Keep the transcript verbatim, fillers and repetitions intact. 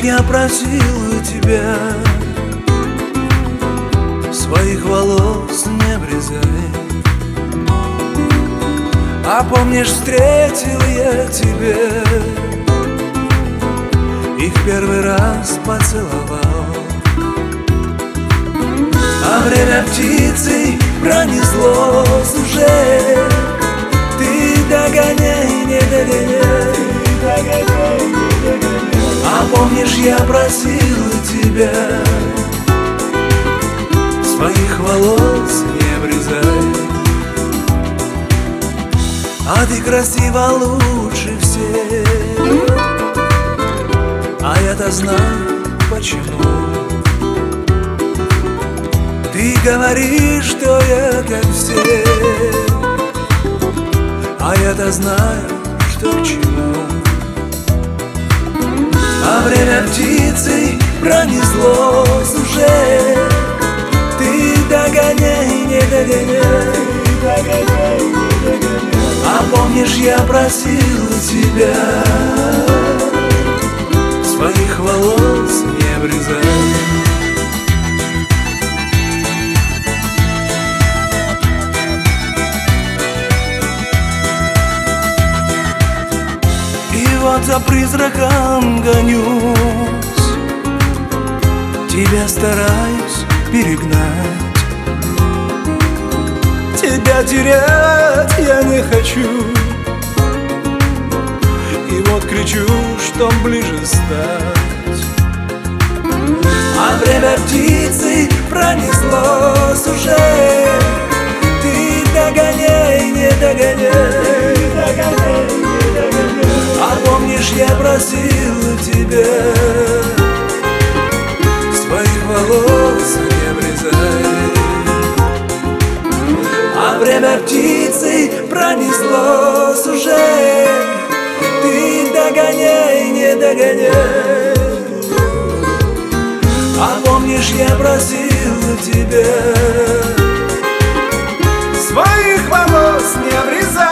я просил у тебя, своих волос не обрезай. А помнишь, встретил я тебя и в первый раз поцеловал. А время птицей пронеслось уже. Ты догоняй, не догоняй, догоняй, не догоняй. А помнишь, я просил тебя, своих волос не обрезай. А ты красива лучше всех, а я-то знаю почему. Ты говоришь, что я как все, а я-то знаю, что к чему. А время птицей пронеслось уже. Ты догоняй, не догоняй, догоняй, не догоняй. А помнишь, я просил тебя, своих волос не обрезай. И вот за призраком гонюсь, тебя стараюсь перегнать. Тебя терять я не хочу, и вот кричу, чтоб ближе стать. А время птицей пронеслось уже. Ты догоняй, не догоняй, догоняй, не догоняй. А помнишь, я просил тебя, своих волос не обрезай. А время птицей пронеслось уже. Ты догоняй, не догоняй. А помнишь, я просил тебя, своих волос не обрезай.